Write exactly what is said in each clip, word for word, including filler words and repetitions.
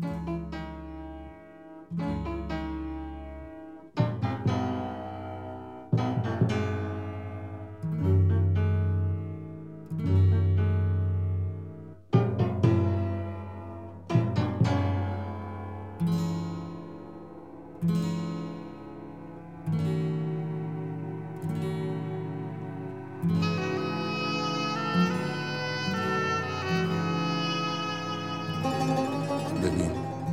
ببین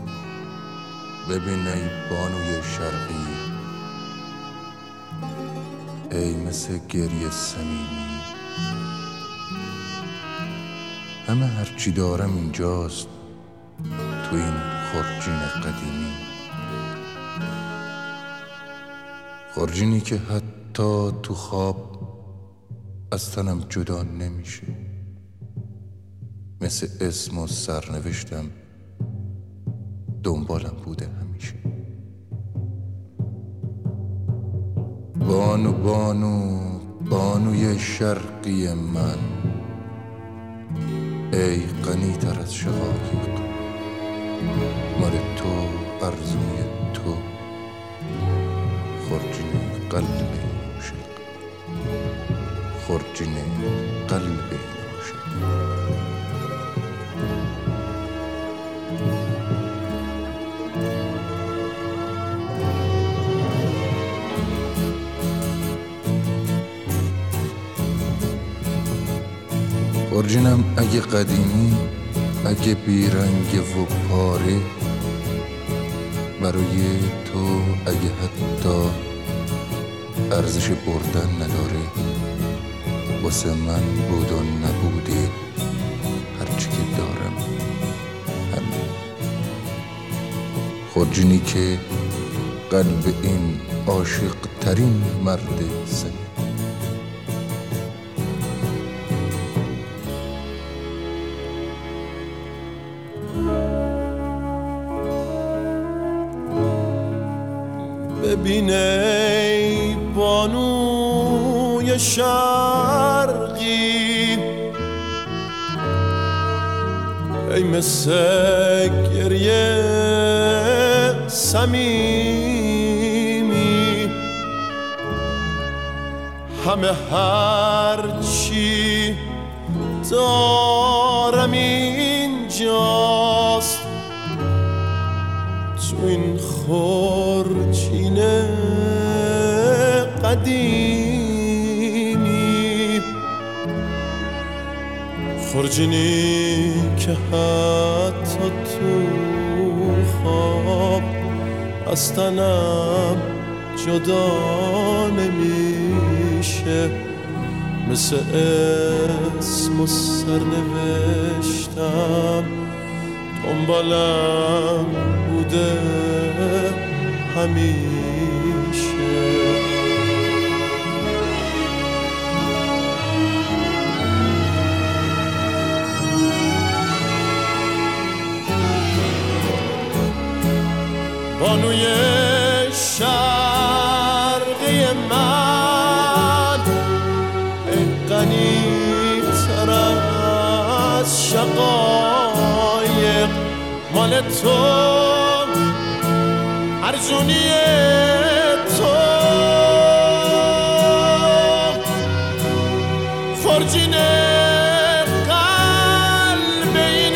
ببین ای بانوی شرقی، ای مثل گریه صمیمی، همه هرچی دارم اینجاست تو این خرجین قدیمی، خرجینی که حتی تو خواب از تنم جدا نمیشه، مثل اسم و سرنوشتم دنبالم بوده همیشه. بانو بانو بانوی شرقی من، ای غنی تر از شقایق، مال تو آرزوی تو خرجین قلب عاشق، خرجین قلب عاشق. خرجینم اگه قدیمی، اگه بیرنگ و پاره، برای تو اگه حتی ارزش بردن نداره، واسه من بود و نبوده هرچی که دارم همین. خرجینی که قلب این عاشق ترین مرد زمین. ببین ای بانوی شرقی، ای مثل گریه صمیمی، همه هرچی دارم اینجاست تو این خرجین قدیمی، خرجینی که حتی تو خواب از تنم جدا نمیشه، مثل اسم و سرنوشتم دنبالم بوده همیشه. بانوی شرقی من، ای غنی تر از شقایق، مال تو ارزونی تو خرجین قلب این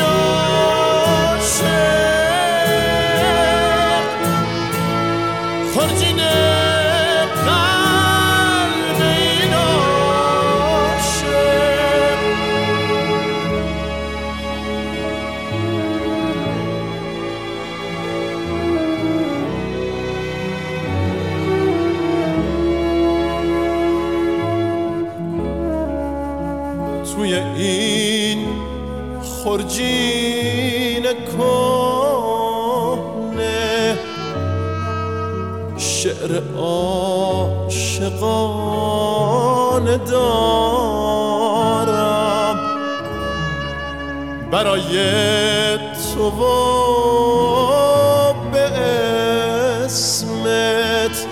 عاشق، خرجین قلب این عاشق. توی این خرجین کهنه شعر عاشقانه دارم، برای تو و به اسمت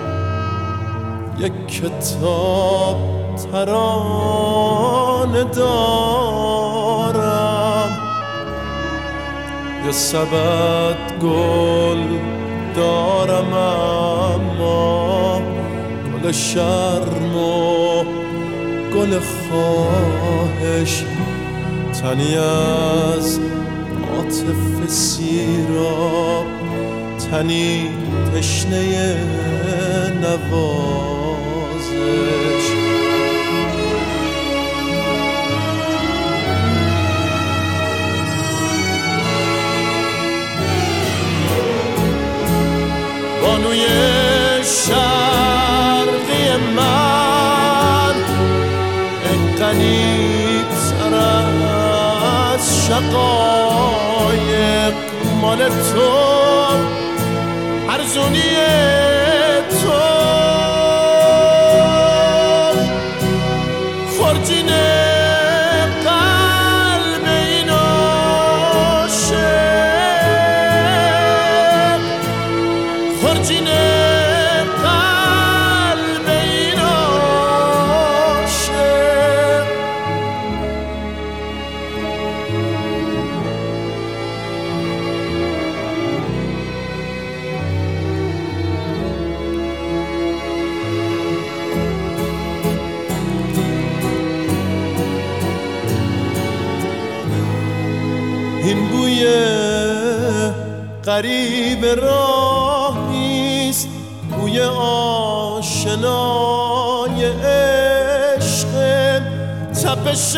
یک کتاب ترانه دارم، یه سبد گل دارم اما گل شرم و گل خواهش، تنی از عاطفه سیراب، تنی تشنه نوازش. بانوی شرقی من ای غنی‌تر از شقایق، مال تو ارزونی تو خورجین قلب این عاشق، خورجین قلب این عاشق. این بوی غریب راهیست، بوی آشنای عشق، تپش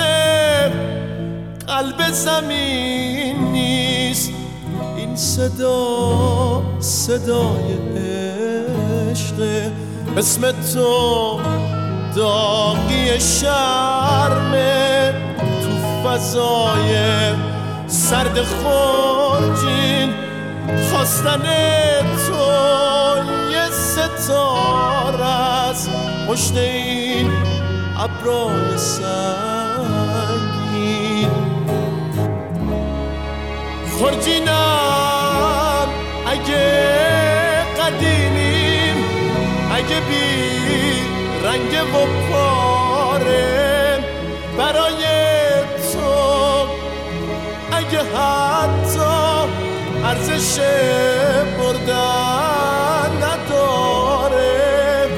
قلب زمین نیست. این صدا صدای عشق، اسم تو داغی شرمه، تو فضای سرد خورجین خواستن تو یه ستاره است پشت این ابرای سنگین. خورجینم اگه قدیمیم، اگه بی رنگ و پاره، برای تو اگه حتی ارزش بردن نداره،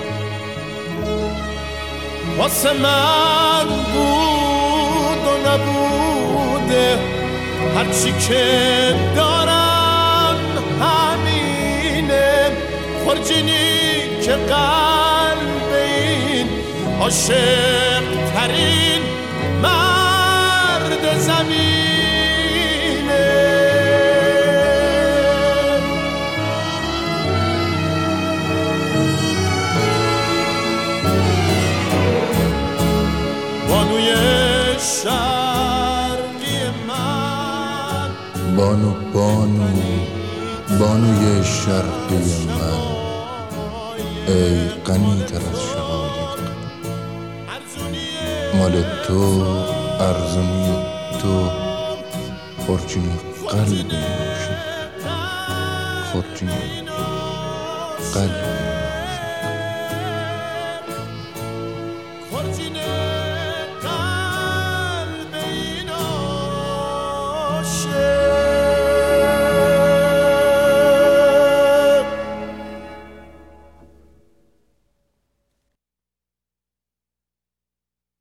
واسه من بود و نبوده، هرچی که دارم همینه. خورجینی که قلب این عاشق ترین مرد زمینه. بانوی شرقی من، بانو بانو بانوی شرقی من ای غنی‌تر از شقایق، مال تو ارزونی تو خورجین قلب این عاشق، خورجین قلب